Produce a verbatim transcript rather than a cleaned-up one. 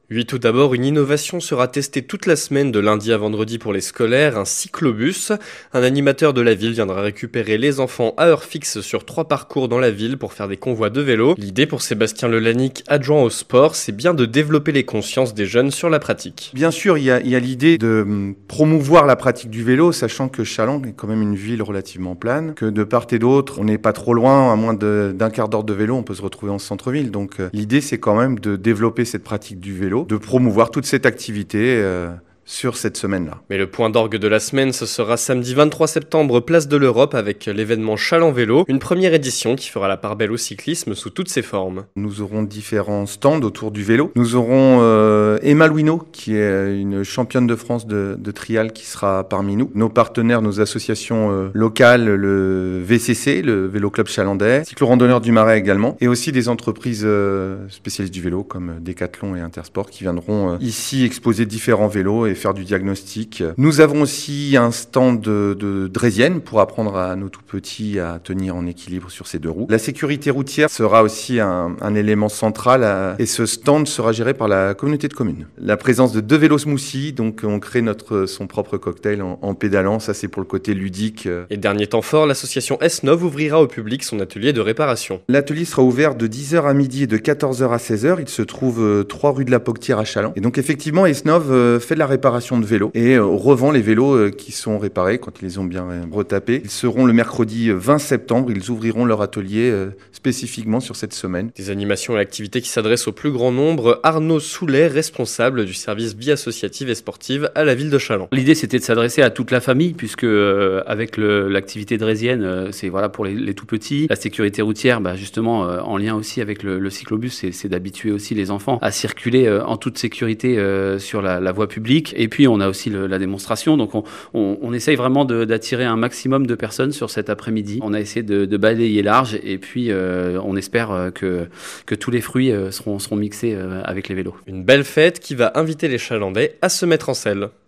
Oui, tout d'abord, une innovation sera testée toute la semaine de lundi à vendredi pour les scolaires, un cyclobus. Un animateur de la ville viendra récupérer les enfants à heure fixe sur trois parcours dans la ville pour faire des convois de vélo. L'idée pour Sébastien Lelanic, adjoint au sport, c'est bien de développer les consciences des jeunes sur la pratique. Bien sûr, il y a, il y a l'idée de hum, promouvoir la pratique du vélo, sachant que Challans est quand même une ville relativement plane, que de part et d'autre, on n'est pas trop loin, à moins de, d'un quart d'heure de vélo, on peut se retrouver en centre-ville. Donc euh, l'idée, c'est quand même de développer cette pratique du vélo, de promouvoir toute cette activité euh, sur cette semaine-là. Mais le point d'orgue de la semaine, ce sera samedi vingt-trois septembre, place de l'Europe, avec l'événement Challans Vélo, une première édition qui fera la part belle au cyclisme sous toutes ses formes. Nous aurons différents stands autour du vélo. Nous aurons euh, Emma Louineau, qui est une championne de France de, de trial, qui sera parmi nous. Nos partenaires, nos associations euh, locales, le V C C, le Vélo Club Chalandais, Cyclo-Randonneurs du Marais également, et aussi des entreprises euh, spécialistes du vélo, comme Decathlon et Intersport, qui viendront euh, ici exposer différents vélos et faire du diagnostic. Nous avons aussi un stand de, de draisienne pour apprendre à nos tout petits à tenir en équilibre sur ces deux roues. La sécurité routière sera aussi un, un élément central à, et ce stand sera géré par la communauté de communes. La présence de deux vélos smoothie, donc on crée notre, son propre cocktail en, en pédalant, ça c'est pour le côté ludique. Et dernier temps fort, l'association S N O V ouvrira au public son atelier de réparation. L'atelier sera ouvert de dix heures à midi et de quatorze heures à seize heures. Il se trouve euh, trois rue de la Poctière à Challans. Et donc effectivement, S N O V euh, fait de la réparation de vélos et euh, revend les vélos euh, qui sont réparés quand ils les ont bien euh, retapés. Ils seront le mercredi vingt septembre, ils ouvriront leur atelier euh, spécifiquement sur cette semaine. Des animations et activités qui s'adressent au plus grand nombre. Arnaud Soulet, responsable du service vie associative et sportive à la ville de Challans. L'idée c'était de s'adresser à toute la famille puisque euh, avec le, l'activité draisienne, euh, c'est voilà pour les, les tout petits. La sécurité routière, bah, justement euh, en lien aussi avec le, le cyclobus, c'est, c'est d'habituer aussi les enfants à circuler euh, en toute sécurité euh, sur la, la voie publique. Et puis on a aussi le, la démonstration, donc on, on, on essaye vraiment de, d'attirer un maximum de personnes sur cet après-midi. On a essayé de, de balayer large et puis euh, on espère que, que tous les fruits seront, seront mixés avec les vélos. Une belle fête qui va inviter les Chalandais à se mettre en selle.